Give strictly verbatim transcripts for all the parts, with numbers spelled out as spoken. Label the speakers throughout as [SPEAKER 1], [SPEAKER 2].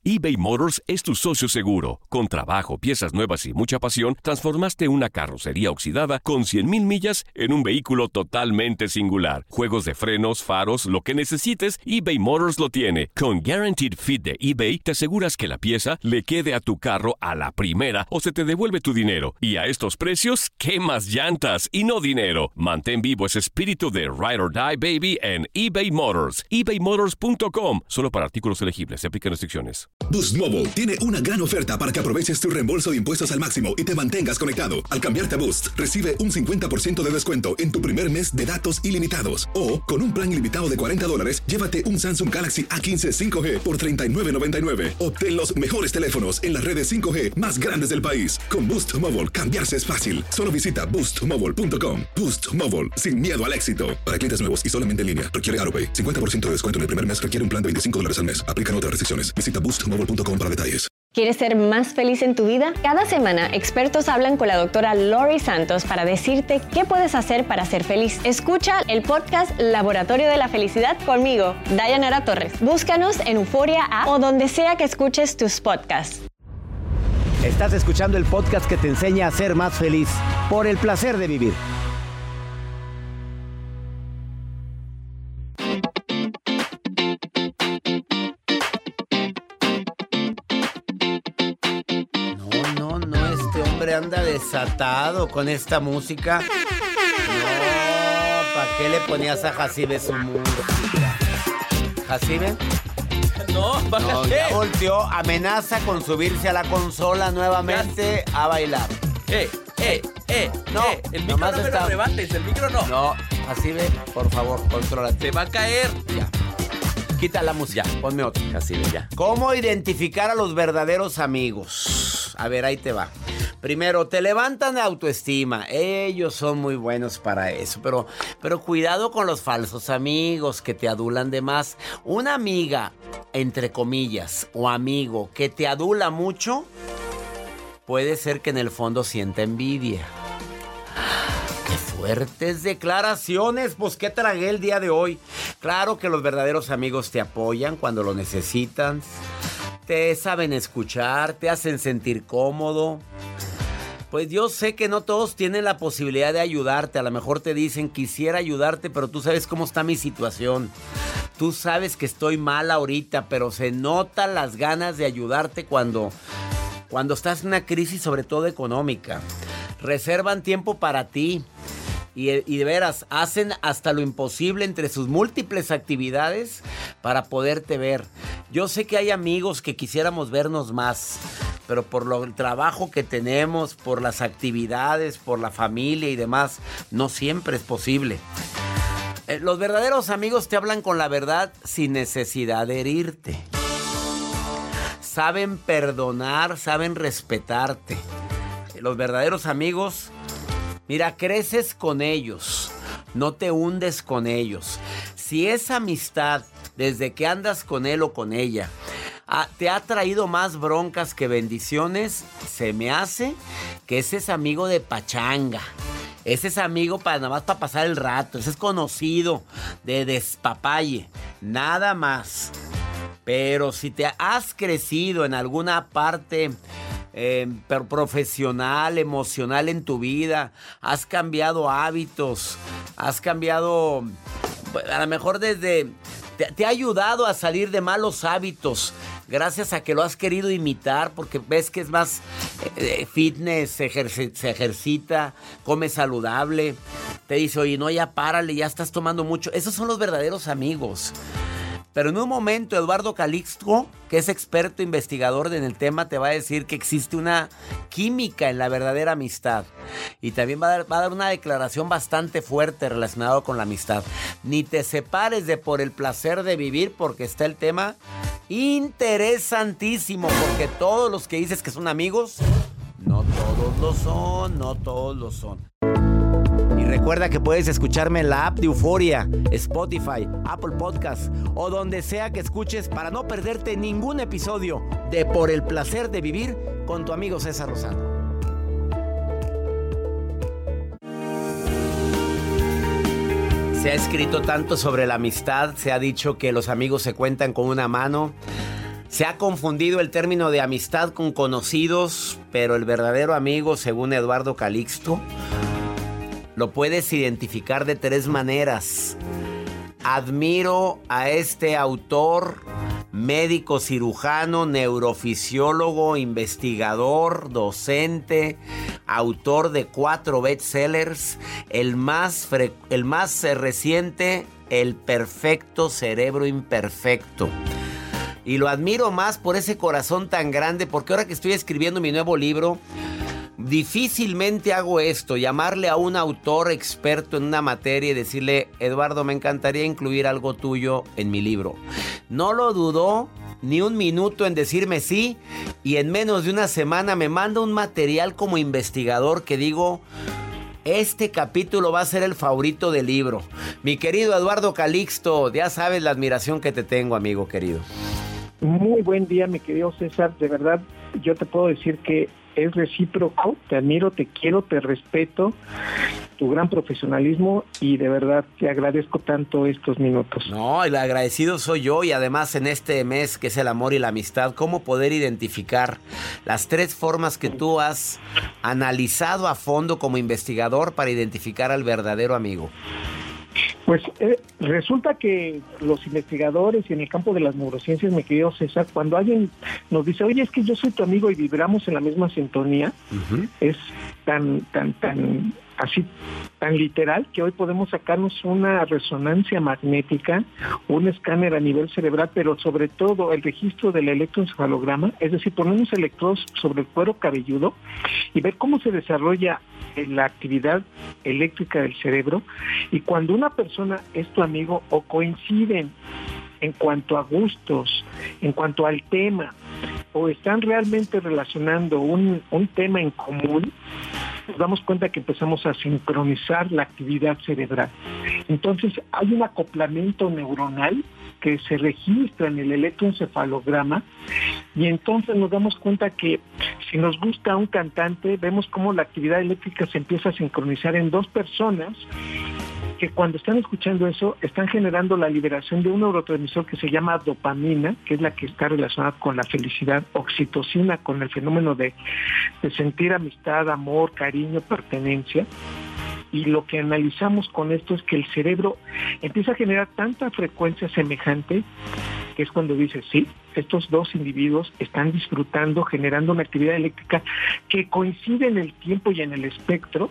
[SPEAKER 1] eBay Motors es tu socio seguro. Con trabajo, piezas nuevas y mucha pasión, transformaste una carrocería oxidada con cien mil millas en un vehículo totalmente singular. Juegos de frenos, faros, lo que necesites, eBay Motors lo tiene. Con Guaranteed Fit de eBay, te aseguras que la pieza le quede a tu carro a la primera o se te devuelve tu dinero. Y a estos precios, ¿qué más llantas y no dinero? Mantén vivo ese espíritu de Ride or Die, baby, en eBay Motors. ebay motors punto com. Solo para artículos elegibles. Se aplican restricciones.
[SPEAKER 2] Boost Mobile tiene una gran oferta para que aproveches tu reembolso de impuestos al máximo y te mantengas conectado. Al cambiarte a Boost, recibe un cincuenta por ciento de descuento en tu primer mes de datos ilimitados. O, con un plan ilimitado de cuarenta dólares, llévate un Samsung Galaxy A quince cinco G por treinta y nueve noventa y nueve. Obtén los mejores teléfonos en las redes cinco G más grandes del país. Con Boost Mobile, cambiarse es fácil. Solo visita boost mobile punto com. Boost Mobile, sin miedo al éxito. Para clientes nuevos y solamente en línea, requiere AutoPay. cincuenta por ciento de descuento en el primer mes requiere un plan de veinticinco dólares al mes. Aplican otras restricciones. Visita boost mobile punto com para detalles.
[SPEAKER 3] ¿Quieres ser más feliz en tu vida? Cada semana, expertos hablan con la doctora Lori Santos para decirte qué puedes hacer para ser feliz. Escucha el podcast Laboratorio de la Felicidad conmigo, Dayanara Torres. Búscanos en Euforia App o donde sea que escuches tus podcasts.
[SPEAKER 4] Estás escuchando el podcast que te enseña a ser más feliz por el placer de vivir. Anda desatado con esta música. No, ¿para qué le ponías a Jacibe su música? ¿Jacibe?
[SPEAKER 5] No, ¿para
[SPEAKER 4] no,
[SPEAKER 5] qué?
[SPEAKER 4] Ya volteó, amenaza con subirse a la consola nuevamente a bailar.
[SPEAKER 5] Eh, eh, eh,
[SPEAKER 4] no,
[SPEAKER 5] eh, el micro no me está... lo arrebates, el micro no.
[SPEAKER 4] No, Jacibe, por favor, contrólate.
[SPEAKER 5] Te va a caer.
[SPEAKER 4] Ya. Quita la música, ya. Ponme otro.
[SPEAKER 5] Jacibe, ya.
[SPEAKER 4] ¿Cómo identificar a los verdaderos amigos? A ver, ahí te va. Primero, te levantan de autoestima. Ellos son muy buenos para eso. Pero, pero cuidado con los falsos amigos que te adulan de más. Una amiga, entre comillas, o amigo que te adula mucho, puede ser que en el fondo sienta envidia. ¡Qué fuertes declaraciones! Pues, ¿qué tragué el día de hoy? Claro que los verdaderos amigos te apoyan cuando lo necesitan. Te saben escuchar, te hacen sentir cómodo. Pues yo sé que no todos tienen la posibilidad de ayudarte. A lo mejor te dicen, quisiera ayudarte, pero tú sabes cómo está mi situación. Tú sabes que estoy mal ahorita, pero se notan las ganas de ayudarte cuando, cuando estás en una crisis, sobre todo económica. Reservan tiempo para ti. Y, y de veras, hacen hasta lo imposible entre sus múltiples actividades para poderte ver. Yo sé que hay amigos que quisiéramos vernos más, pero por lo, el trabajo que tenemos, por las actividades, por la familia y demás, no siempre es posible. Eh, los verdaderos amigos te hablan con la verdad sin necesidad de herirte. Saben perdonar, saben respetarte. Los verdaderos amigos... Mira, creces con ellos, no te hundes con ellos. Si esa amistad, desde que andas con él o con ella, te ha traído más broncas que bendiciones, se me hace que ese es amigo de pachanga. Ese es amigo para nada más para pasar el rato. Ese es conocido de despapalle, nada más. Pero si te has crecido en alguna parte... Eh, profesional, emocional en tu vida, has cambiado hábitos, has cambiado, a lo mejor desde, te, te ha ayudado a salir de malos hábitos, gracias a que lo has querido imitar, porque ves que es más eh, fitness, ejerc- se ejercita, come saludable, te dice, oye, no, ya párale, ya estás tomando mucho. Esos son los verdaderos amigos. Pero en un momento Eduardo Calixto, que es experto investigador en el tema, te va a decir que existe una química en la verdadera amistad. Y también va a dar, va a dar una declaración bastante fuerte relacionada con la amistad. Ni te separes de Por el Placer de Vivir, porque está el tema interesantísimo. Porque todos los que dices que son amigos, no todos lo son, no todos lo son. Y recuerda que puedes escucharme en la app de Euforia, Spotify, Apple Podcasts o donde sea que escuches para no perderte ningún episodio de Por el Placer de Vivir con tu amigo César Lozano. Se ha escrito tanto sobre la amistad, se ha dicho que los amigos se cuentan con una mano. Se ha confundido el término de amistad con conocidos, pero el verdadero amigo, según Eduardo Calixto, lo puedes identificar de tres maneras. Admiro a este autor, médico cirujano, neurofisiólogo, investigador, docente, autor de cuatro bestsellers, el más, fre- el más reciente, El perfecto cerebro imperfecto. Y lo admiro más por ese corazón tan grande, porque ahora que estoy escribiendo mi nuevo libro, difícilmente hago esto, llamarle a un autor experto en una materia y decirle, Eduardo, me encantaría incluir algo tuyo en mi libro. No lo dudó ni un minuto en decirme sí, y en menos de una semana me manda un material como investigador que digo, este capítulo va a ser el favorito del libro. Mi querido Eduardo Calixto, ya sabes la admiración que te tengo, amigo querido.
[SPEAKER 6] Muy buen día, mi querido César. De verdad, yo te puedo decir que es recíproco. Te admiro, te quiero, te respeto, tu gran profesionalismo, y de verdad te agradezco tanto estos minutos.
[SPEAKER 4] No, el agradecido soy yo, y además en este mes que es el amor y la amistad, ¿cómo poder identificar las tres formas que tú has analizado a fondo como investigador para identificar al verdadero amigo?
[SPEAKER 6] Pues eh, resulta que los investigadores y en el campo de las neurociencias, mi querido César, cuando alguien nos dice, oye, es que yo soy tu amigo y vibramos en la misma sintonía, uh-huh. es tan, tan, tan, así, tan literal que hoy podemos sacarnos una resonancia magnética, un escáner a nivel cerebral, pero sobre todo el registro del electroencefalograma, es decir, ponemos electrodos sobre el cuero cabelludo y ver cómo se desarrolla la actividad eléctrica del cerebro, y cuando una persona es tu amigo o coinciden en cuanto a gustos, en cuanto al tema, o están realmente relacionando un, un tema en común, nos damos cuenta que empezamos a sincronizar la actividad cerebral. Entonces hay un acoplamiento neuronal que se registra en el electroencefalograma, y entonces nos damos cuenta que si nos gusta un cantante, vemos cómo la actividad eléctrica se empieza a sincronizar en dos personas que cuando están escuchando eso, están generando la liberación de un neurotransmisor que se llama dopamina, que es la que está relacionada con la felicidad, oxitocina, con el fenómeno de, de sentir amistad, amor, cariño, pertenencia. Y lo que analizamos con esto es que el cerebro empieza a generar tanta frecuencia semejante, que es cuando dice, sí, estos dos individuos están disfrutando, generando una actividad eléctrica que coincide en el tiempo y en el espectro,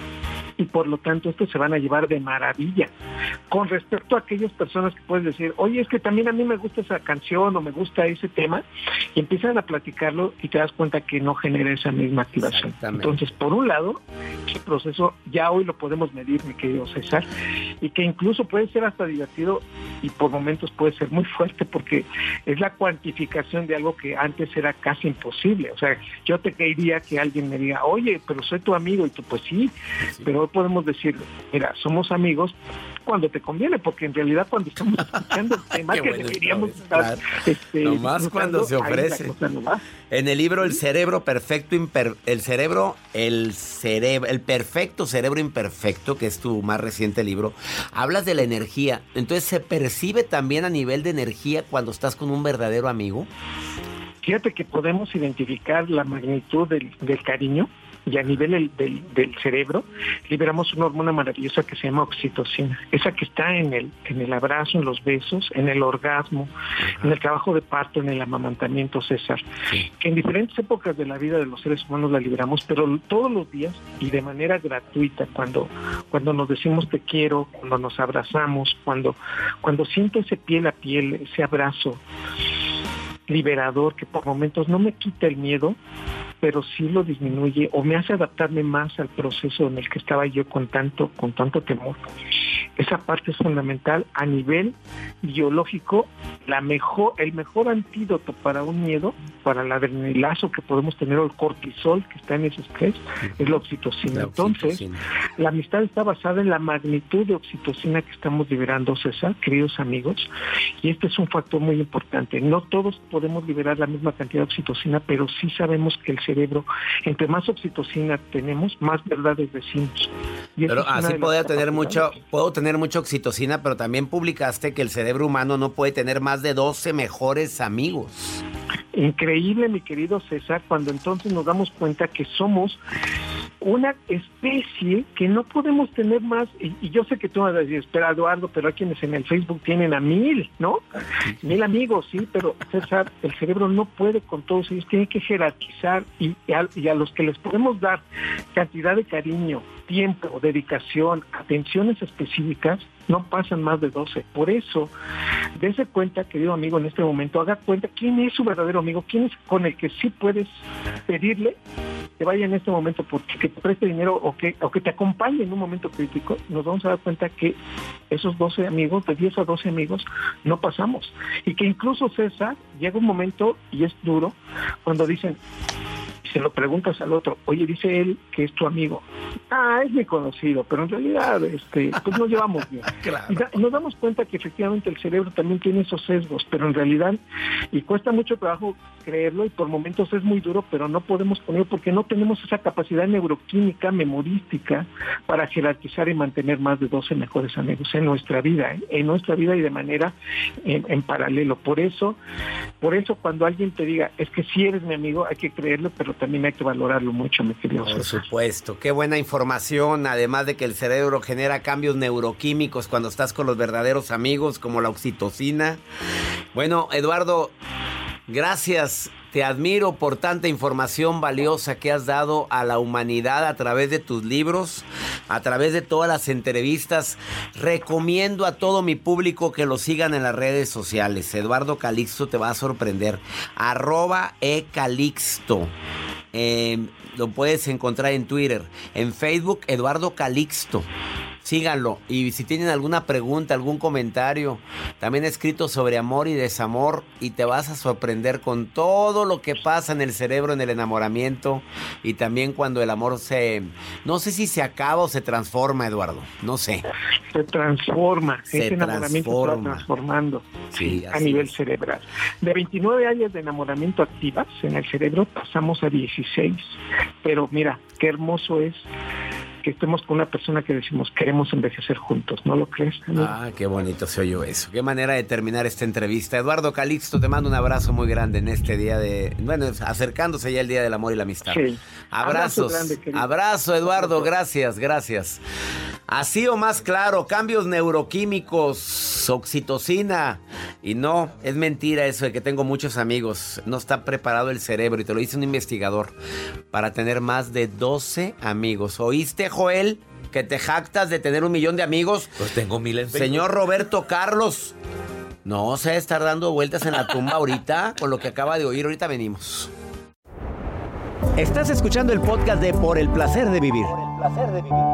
[SPEAKER 6] y por lo tanto estos se van a llevar de maravilla. Con respecto a aquellas personas que puedes decir, oye, es que también a mí me gusta esa canción o me gusta ese tema, y empiezan a platicarlo y te das cuenta que no genera esa misma activación. Entonces, por un lado, ese proceso ya hoy lo podemos medir, mi querido César, y que incluso puede ser hasta divertido y por momentos puede ser muy fuerte, porque es la cuantificación de algo que antes era casi imposible. O sea, yo te quería que alguien me diga, oye, pero soy tu amigo, y tú, pues sí, sí. Pero hoy podemos decir, mira, somos amigos cuando te conviene, porque en realidad cuando estamos escuchando el tema que
[SPEAKER 4] bueno
[SPEAKER 6] deberíamos estar...
[SPEAKER 4] claro.
[SPEAKER 6] Este,
[SPEAKER 4] nomás cuando se ofrece. En el libro El cerebro perfecto, imper, el cerebro, el cerebro, el perfecto cerebro imperfecto, que es tu más reciente libro, hablas de la energía. Entonces, ¿se percibe también a nivel de energía cuando estás con un verdadero amigo?
[SPEAKER 6] Fíjate que podemos identificar la magnitud del, del cariño, y a nivel del, del, del cerebro liberamos una hormona maravillosa que se llama oxitocina, esa que está en el, en el abrazo, en los besos, en el orgasmo, uh-huh. en el trabajo de parto, en el amamantamiento, César, sí. que en diferentes épocas de la vida de los seres humanos la liberamos, pero todos los días y de manera gratuita, cuando, cuando nos decimos te quiero, cuando nos abrazamos, cuando, cuando siento ese piel a piel, ese abrazo liberador que por momentos no me quita el miedo, pero sí lo disminuye o me hace adaptarme más al proceso en el que estaba yo con tanto, con tanto temor. Esa parte es fundamental. A nivel biológico, la mejor, el mejor antídoto para un miedo, para el adrenalazo que podemos tener, o el cortisol que está en ese estrés, es la oxitocina. La Entonces, oxitocina. La amistad está basada en la magnitud de oxitocina que estamos liberando, César, queridos amigos, y este es un factor muy importante. No todos podemos liberar la misma cantidad de oxitocina, pero sí sabemos que el cerebro, entre más oxitocina tenemos, más verdades decimos. Y
[SPEAKER 4] pero así podría tener mucho, puedo tener mucha oxitocina, pero también publicaste que el cerebro humano no puede tener más de doce mejores amigos.
[SPEAKER 6] increíble, mi querido César, cuando entonces nos damos cuenta que somos una especie que no podemos tener más, y, y yo sé que tú vas a decir, espera, Eduardo, pero hay quienes en el Facebook tienen a mil, ¿no? Mil amigos, sí, pero César, el cerebro no puede con todos ellos, tiene que jerarquizar, y, y, a, y a los que les podemos dar cantidad de cariño, tiempo, dedicación, atenciones específicas, no pasan más de doce. Por eso, dése cuenta, querido amigo, en este momento, haga cuenta quién es su verdadero amigo, quién es con el que sí puedes pedirle que vaya en este momento porque que te preste dinero o que, o que te acompañe en un momento crítico. Nos vamos a dar cuenta que esos doce amigos, de diez a doce amigos, no pasamos. Y que incluso, César, llega un momento, y es duro, cuando dicen, se lo preguntas al otro, oye, dice él que es tu amigo. Ah, es mi conocido, pero en realidad este, pues nos llevamos bien. Claro. Y, da, y nos damos cuenta que efectivamente el cerebro también tiene esos sesgos, pero en realidad, y cuesta mucho trabajo creerlo, y por momentos es muy duro, pero no podemos ponerlo porque no tenemos esa capacidad neuroquímica, memorística, para jerarquizar y mantener más de doce mejores amigos en nuestra vida, ¿eh? en nuestra vida y de manera en, en paralelo. Por eso, por eso cuando alguien te diga, es que si eres mi amigo, hay que creerlo, pero también hay que valorarlo mucho, mi querido
[SPEAKER 4] Por
[SPEAKER 6] César.
[SPEAKER 4] supuesto, qué buena información, además de que el cerebro genera cambios neuroquímicos cuando estás con los verdaderos amigos, como la oxitocina. Bueno, Eduardo, gracias, te admiro por tanta información valiosa que has dado a la humanidad a través de tus libros, a través de todas las entrevistas. Recomiendo a todo mi público que lo sigan en las redes sociales. Eduardo Calixto te va a sorprender. Arroba ecalixto. Eh, lo puedes encontrar en Twitter, en Facebook, Eduardo Calixto. Síganlo. Y si tienen alguna pregunta, algún comentario, también he escrito sobre amor y desamor, y te vas a sorprender con todo lo que pasa en el cerebro en el enamoramiento, y también cuando el amor se, no sé si se acaba o se transforma, Eduardo, no sé.
[SPEAKER 6] Se transforma,
[SPEAKER 4] se
[SPEAKER 6] ese enamoramiento transforma. se va transformando
[SPEAKER 4] sí,
[SPEAKER 6] a nivel
[SPEAKER 4] es.
[SPEAKER 6] cerebral. De veintinueve áreas de enamoramiento activas en el cerebro pasamos a dieciséis, pero mira, qué hermoso es que estemos con una persona que decimos queremos envejecer juntos, ¿no lo crees, amigo?
[SPEAKER 4] Ah, qué bonito se oyó eso. Qué manera de terminar esta entrevista. Eduardo Calixto, te mando un abrazo muy grande en este día de, bueno, acercándose ya el Día del Amor y la Amistad.
[SPEAKER 6] Sí.
[SPEAKER 4] Abrazos. Abrazo, grande, Abrazo, Eduardo, gracias, gracias. Así o más claro, cambios neuroquímicos, oxitocina. Y no, es mentira eso de que tengo muchos amigos. No está preparado el cerebro, y te lo dice un investigador, para tener más de doce amigos. ¿Oíste, Joel, que te jactas de tener un millón de amigos?
[SPEAKER 5] Pues tengo miles.
[SPEAKER 4] Señor Roberto Carlos, no se estar dando vueltas en la tumba ahorita con lo que acaba de oír. Ahorita venimos.
[SPEAKER 7] Estás escuchando el podcast de Por el Placer de Vivir. Por el Placer de Vivir.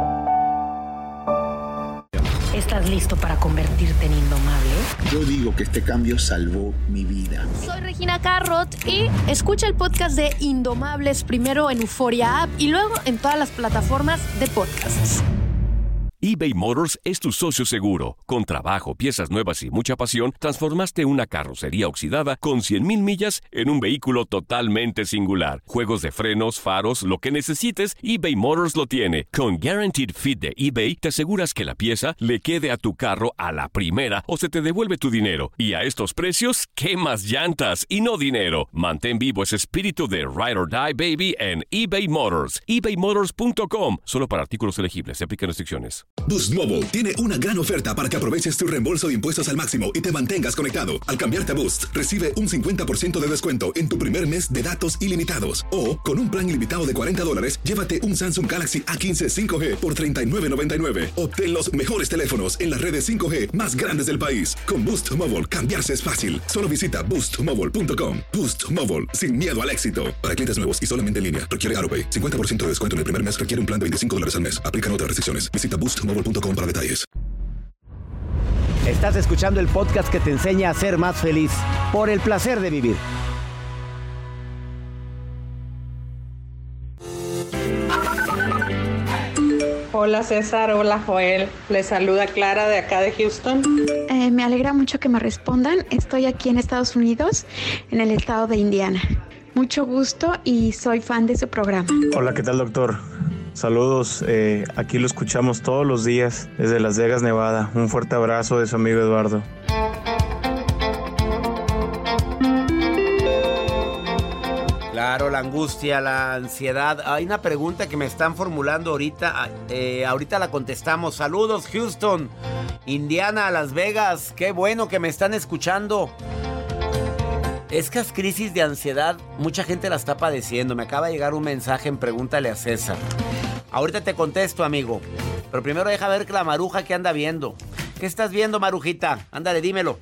[SPEAKER 8] ¿Estás listo para convertirte en indomable?
[SPEAKER 9] Yo digo que este cambio salvó mi vida.
[SPEAKER 10] Soy Regina Carrot y escucha el podcast de Indomables primero en Euforia App y luego en todas las plataformas de podcasts.
[SPEAKER 1] eBay Motors es tu socio seguro. Con trabajo, piezas nuevas y mucha pasión, transformaste una carrocería oxidada con cien mil millas en un vehículo totalmente singular. Juegos de frenos, faros, lo que necesites, eBay Motors lo tiene. Con Guaranteed Fit de eBay, te aseguras que la pieza le quede a tu carro a la primera o se te devuelve tu dinero. Y a estos precios, ¿qué más llantas y no dinero? Mantén vivo ese espíritu de Ride or Die, baby, en eBay Motors. ebay motors punto com. Solo para artículos elegibles. Se aplican restricciones.
[SPEAKER 2] Boost Mobile tiene una gran oferta para que aproveches tu reembolso de impuestos al máximo y te mantengas conectado. Al cambiarte a Boost, recibe un cincuenta por ciento de descuento en tu primer mes de datos ilimitados. O, con un plan ilimitado de cuarenta dólares, llévate un Samsung Galaxy A quince cinco G por treinta y nueve noventa y nueve. Obtén los mejores teléfonos en las redes cinco G más grandes del país. Con Boost Mobile, cambiarse es fácil. Solo visita boost mobile punto com. Boost Mobile, sin miedo al éxito. Para clientes nuevos y solamente en línea, requiere AutoPay. cincuenta por ciento de descuento en el primer mes requiere un plan de veinticinco dólares al mes. Aplican otras restricciones. Visita boost mobile punto com para detalles.
[SPEAKER 7] Estás escuchando el podcast que te enseña a ser más feliz. Por el Placer de Vivir.
[SPEAKER 11] Hola César, hola Joel. Les saluda Clara de acá de Houston.
[SPEAKER 12] Eh, me alegra mucho que me respondan. Estoy aquí en Estados Unidos, en el estado de Indiana. Mucho gusto y soy fan de su programa.
[SPEAKER 13] Hola, ¿qué tal, doctor? Saludos, eh, aquí lo escuchamos todos los días desde Las Vegas, Nevada. Un fuerte abrazo de su amigo Eduardo.
[SPEAKER 4] Claro, la angustia, la ansiedad. Hay una pregunta que me están formulando ahorita. Eh, ahorita la contestamos. Saludos, Houston, Indiana, Las Vegas. Qué bueno que me están escuchando. Estas crisis de ansiedad, mucha gente la está padeciendo. Me acaba de llegar un mensaje en Pregúntale a César. Ahorita te contesto, amigo. Pero primero deja ver la maruja que anda viendo. ¿Qué estás viendo, marujita? Ándale, dímelo.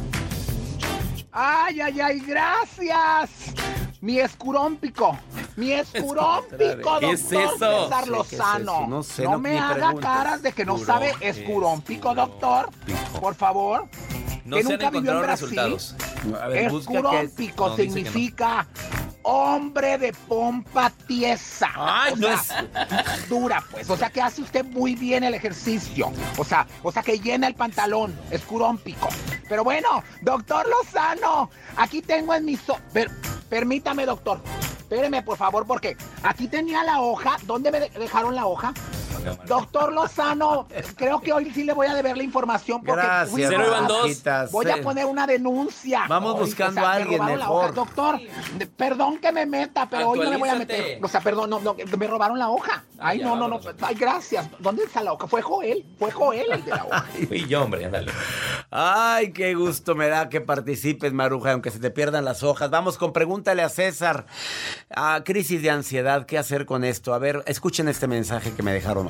[SPEAKER 14] ¡Ay, ay, ay! ¡Gracias! Mi escurómpico. Mi escurómpico,
[SPEAKER 5] ¿Qué es
[SPEAKER 14] doctor
[SPEAKER 5] eso?
[SPEAKER 14] César Lozano.
[SPEAKER 4] Sí, no sé,
[SPEAKER 14] no,
[SPEAKER 4] no
[SPEAKER 14] me
[SPEAKER 4] ni
[SPEAKER 14] haga
[SPEAKER 4] preguntes.
[SPEAKER 14] caras de que no sabe escurómpico, doctor. Por favor.
[SPEAKER 5] No
[SPEAKER 14] que
[SPEAKER 5] se han
[SPEAKER 14] nunca vivió en
[SPEAKER 5] encontrado
[SPEAKER 14] Brasil.
[SPEAKER 5] resultados.
[SPEAKER 4] A ver, busca qué es.
[SPEAKER 14] Escurómpico
[SPEAKER 5] No, dice que
[SPEAKER 14] significa hombre de pompa tiesa.
[SPEAKER 5] Ay,
[SPEAKER 14] o
[SPEAKER 5] no
[SPEAKER 14] sea, dura, pues. O sea, que hace usted muy bien el ejercicio. O sea, o sea, que llena el pantalón. Escurómpico. Pero bueno, doctor Lozano, aquí tengo en mi... So per permítame, doctor. Espéreme, por favor, porque aquí tenía la hoja. ¿Dónde me de dejaron la hoja? Doctor Lozano, creo que hoy sí le voy a deber la información porque
[SPEAKER 4] Gracias,
[SPEAKER 14] fui
[SPEAKER 5] Cero iban dos.
[SPEAKER 4] marujitas.
[SPEAKER 14] voy a poner una denuncia.
[SPEAKER 4] Vamos
[SPEAKER 14] Hoy,
[SPEAKER 4] buscando
[SPEAKER 14] o sea,
[SPEAKER 4] a
[SPEAKER 14] me
[SPEAKER 4] alguien
[SPEAKER 14] robaron la
[SPEAKER 4] mejor.
[SPEAKER 14] hoja. Doctor, de- perdón que me meta, pero hoy no me voy a meter.
[SPEAKER 5] Actualízate.
[SPEAKER 14] O sea, perdón, no, no, que me robaron la hoja. Ay,
[SPEAKER 5] Ya,
[SPEAKER 14] no, no, no.
[SPEAKER 5] vámonos.
[SPEAKER 14] Ay, gracias. ¿Dónde está la hoja? Fue Joel, fue Joel el de la hoja.
[SPEAKER 5] Fui yo, hombre, ándale.
[SPEAKER 4] Ay, qué gusto me da que participes, maruja, aunque se te pierdan las hojas. Vamos con Pregúntale a César. Ah, crisis de ansiedad, ¿qué hacer con esto? A ver, escuchen este mensaje que me dejaron hoy.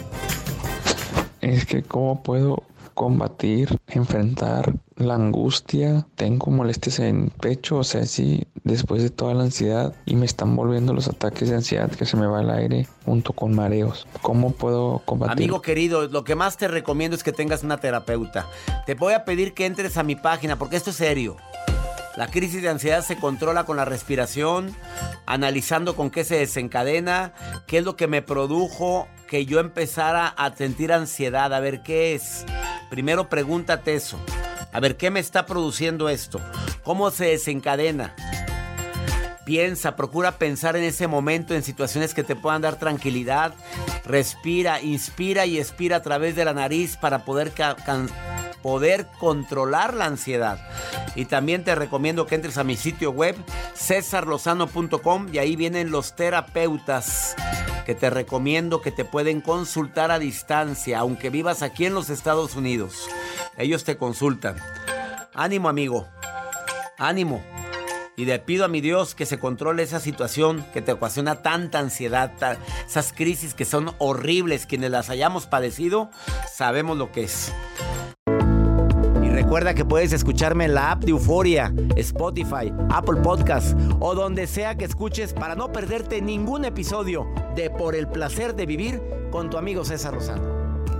[SPEAKER 15] Es que cómo puedo combatir, enfrentar la angustia, tengo molestias en pecho, o sea, sí, después de toda la ansiedad y me están volviendo los ataques de ansiedad que se me va el aire junto con mareos. ¿Cómo puedo combatir?
[SPEAKER 4] Amigo querido, lo que más te recomiendo es que tengas una terapeuta. Te voy a pedir que entres a mi página porque esto es serio. La crisis de ansiedad se controla con la respiración, analizando con qué se desencadena, qué es lo que me produjo que yo empezara a sentir ansiedad, a ver qué es. Primero pregúntate eso, a ver qué me está produciendo esto, cómo se desencadena. Piensa, procura pensar en ese momento en situaciones que te puedan dar tranquilidad. Respira, inspira y expira a través de la nariz para poder ca- can- poder controlar la ansiedad. Y también te recomiendo que entres a mi sitio web cesar lozano punto com y ahí vienen los terapeutas que te recomiendo que te pueden consultar a distancia, aunque vivas aquí en los Estados Unidos. Ellos te consultan. Ánimo, amigo. Ánimo. Y le pido a mi Dios que se controle esa situación que te ocasiona tanta ansiedad, ta- esas crisis que son horribles. Quienes las hayamos padecido, sabemos lo que es. Y recuerda que puedes escucharme en la app de Euforia, Spotify, Apple Podcasts o donde sea que escuches para no perderte ningún episodio de Por el Placer de Vivir con tu amigo César Lozano.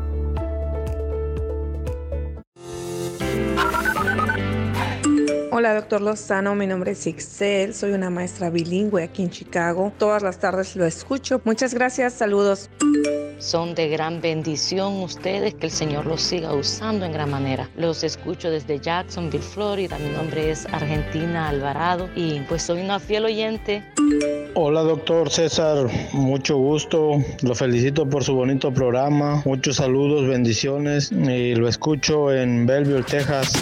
[SPEAKER 11] Hola, doctor Lozano, mi nombre es Ixel, soy una maestra bilingüe aquí en Chicago. Todas las tardes lo escucho. Muchas gracias, saludos.
[SPEAKER 8] Son de gran bendición ustedes, que el Señor los siga usando en gran manera. Los escucho desde Jacksonville, Florida. Mi nombre es Argentina Alvarado y pues soy una fiel oyente.
[SPEAKER 16] Hola, doctor César, mucho gusto, lo felicito por su bonito programa, muchos saludos, bendiciones, y lo escucho en Belleville, Texas.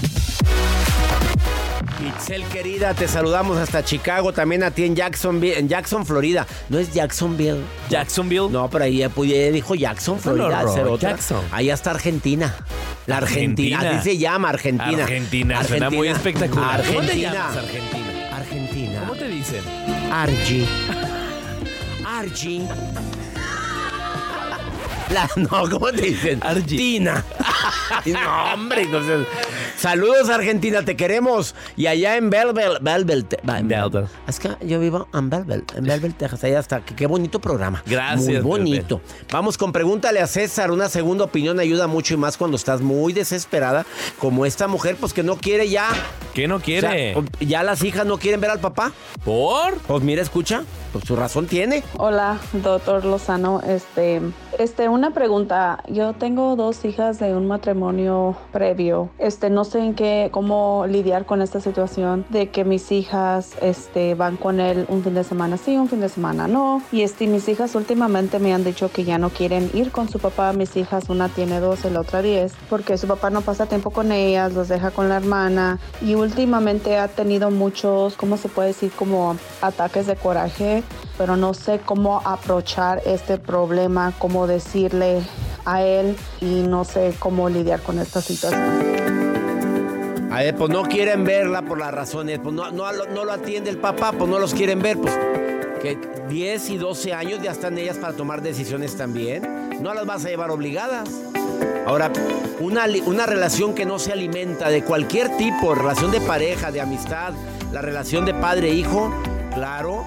[SPEAKER 4] Itzel, querida, te saludamos hasta Chicago, también a ti en Jacksonville, en Jackson, Florida. ¿No es Jacksonville?
[SPEAKER 5] ¿Jacksonville?
[SPEAKER 4] No, pero ahí ya dijo Jackson, Florida.
[SPEAKER 5] No, no, no,
[SPEAKER 4] otra.
[SPEAKER 5] Jackson.
[SPEAKER 4] Ahí está Argentina. La Argentina,
[SPEAKER 5] Argentina.
[SPEAKER 4] así se llama Argentina.
[SPEAKER 5] Argentina, suena muy espectacular.
[SPEAKER 4] Argentina.
[SPEAKER 5] ¿Cómo te llamas, Argentina?
[SPEAKER 4] Argentina.
[SPEAKER 5] ¿Cómo te dicen?
[SPEAKER 4] Argy. Argy. La, no, ¿cómo te dicen? Argentina. No, hombre. Entonces, saludos, Argentina, te queremos. Y allá en Belleville, Belleville, Te-
[SPEAKER 5] Belleville.
[SPEAKER 4] Es que yo vivo en Belleville, en Belleville, Texas. Allá está. Qué, qué bonito programa.
[SPEAKER 5] Gracias,
[SPEAKER 4] Muy bonito. Vamos con Pregúntale a César. Una segunda opinión ayuda mucho y más cuando estás muy desesperada, como esta mujer, pues que no quiere ya.
[SPEAKER 5] ¿Qué no quiere?
[SPEAKER 4] O sea, ya las hijas no quieren ver al papá.
[SPEAKER 5] ¿Por?
[SPEAKER 4] Pues mira, escucha. pues su razón tiene.
[SPEAKER 17] Hola, doctor Lozano. Este, este, una pregunta. Yo tengo dos hijas de un matrimonio previo. Este, no sé en qué, cómo lidiar con esta situación de que mis hijas, este, van con él un fin de semana sí, un fin de semana no. Y este, mis hijas últimamente me han dicho que ya no quieren ir con su papá. Mis hijas, una tiene doce, la otra diez, porque su papá no pasa tiempo con ellas, los deja con la hermana. Y últimamente ha tenido muchos, ¿cómo se puede decir? Como ataques de coraje, pero no sé cómo aprovechar este problema, cómo decirle a él y no sé cómo lidiar con esta situación.
[SPEAKER 4] A ver, pues no quieren verla por las razones, pues no, no, no lo atiende el papá, pues no los quieren ver, pues que diez y doce años ya están ellas para tomar decisiones también, no las vas a llevar obligadas. Ahora, una, una relación que no se alimenta de cualquier tipo, relación de pareja, de amistad, la relación de padre-hijo, claro.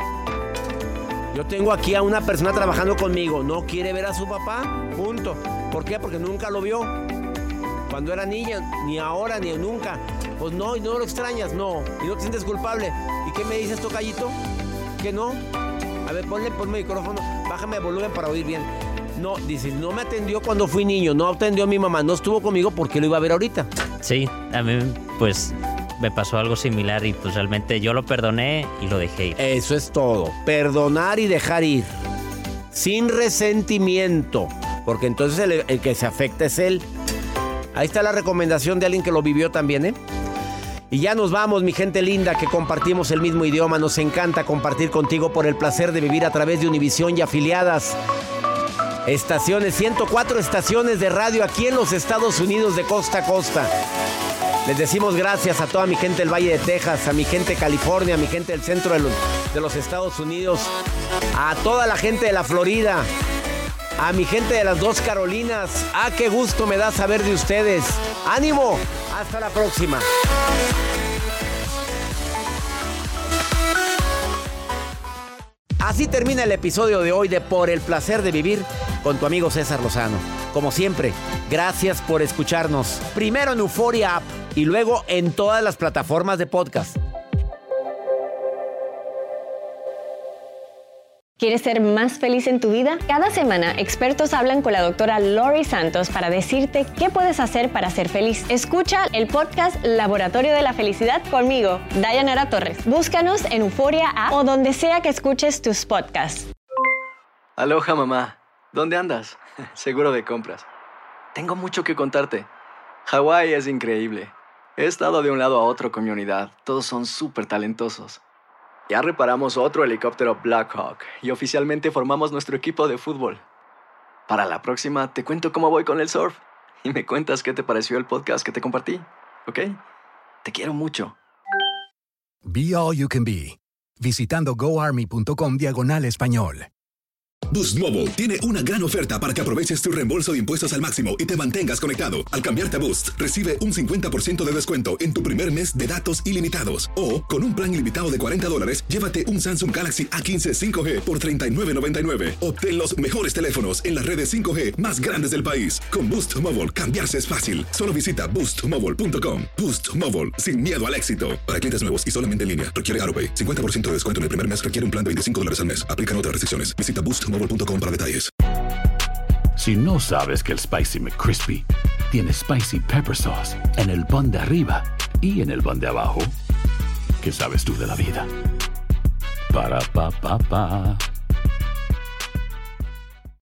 [SPEAKER 4] Yo tengo aquí a una persona trabajando conmigo, no quiere ver a su papá, punto. ¿Por qué? Porque nunca lo vio. Cuando era niña, ni ahora, ni nunca. Pues no, y no lo extrañas, no. Y no te sientes culpable. ¿Y qué me dices, tocallito? ¿Que no? A ver, ponle, ponme el micrófono, bájame el volumen para oír bien. No, dice, no me atendió cuando fui niño, no atendió a mi mamá, no estuvo conmigo porque lo iba a ver ahorita.
[SPEAKER 18] Sí, a mí pues me pasó algo similar y pues realmente yo lo perdoné y lo dejé ir.
[SPEAKER 4] Eso es todo, perdonar y dejar ir, sin resentimiento, porque entonces el, el que se afecta es él. Ahí está la recomendación de alguien que lo vivió también, ¿eh? Y ya nos vamos, mi gente linda, que compartimos el mismo idioma. Nos encanta compartir contigo por el placer de vivir a través de Univisión y afiliadas estaciones, ciento cuatro estaciones de radio aquí en los Estados Unidos de costa a costa. Les decimos gracias a toda mi gente del Valle de Texas, a mi gente de California, a mi gente del centro de los, de los Estados Unidos, a toda la gente de la Florida, a mi gente de las dos Carolinas. ¡Ah, qué gusto me da saber de ustedes! ¡Ánimo! ¡Hasta la próxima! Así termina el episodio de hoy de Por el Placer de Vivir con tu amigo César Lozano. Como siempre, gracias por escucharnos. Primero en Euphoria App y luego en todas las plataformas de podcast.
[SPEAKER 3] ¿Quieres ser más feliz en tu vida? Cada semana, expertos hablan con la doctora Lori Santos para decirte qué puedes hacer para ser feliz. Escucha el podcast Laboratorio de la Felicidad conmigo, Dayanara Torres. Búscanos en Euphoria App o donde sea que escuches tus podcasts.
[SPEAKER 19] Aloha, mamá. ¿Dónde andas? Seguro de compras. Tengo mucho que contarte. Hawái es increíble. He estado de un lado a otro con mi unidad. Todos son súper talentosos. Ya reparamos otro helicóptero Blackhawk y oficialmente formamos nuestro equipo de fútbol. Para la próxima te cuento cómo voy con el surf y me cuentas qué te pareció el podcast que te compartí, ¿ok? Te quiero mucho.
[SPEAKER 20] Be All You Can Be, visitando goarmy.com diagonal español.
[SPEAKER 2] Boost Mobile tiene una gran oferta para que aproveches tu reembolso de impuestos al máximo y te mantengas conectado. Al cambiarte a Boost, recibe un cincuenta por ciento de descuento en tu primer mes de datos ilimitados. O, con un plan ilimitado de cuarenta dólares, llévate un Samsung Galaxy A quince cinco G por treinta y nueve noventa y nueve. Obtén los mejores teléfonos en las redes cinco G más grandes del país. Con Boost Mobile, cambiarse es fácil. Solo visita boost mobile punto com. Boost Mobile, sin miedo al éxito. Para clientes nuevos y solamente en línea, requiere AutoPay. cincuenta por ciento de descuento en el primer mes requiere un plan de veinticinco dólares al mes. Aplican otras restricciones. Visita boost mobile punto com para detalles.
[SPEAKER 21] Si no sabes que el Spicy McCrispy tiene Spicy Pepper Sauce en el pan de arriba y en el pan de abajo, ¿qué sabes tú de la vida? Para, pa, pa, pa.